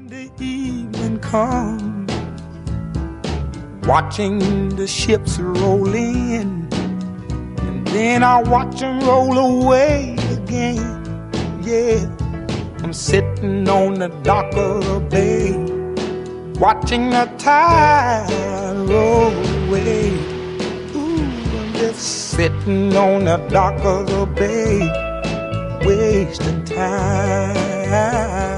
The evening comes, watching the ships roll in, and then I watch them roll away again. Yeah, I'm sitting on the dock of the bay, watching the tide roll away. Ooh, I'm just sitting on the dock of the bay, wasting time.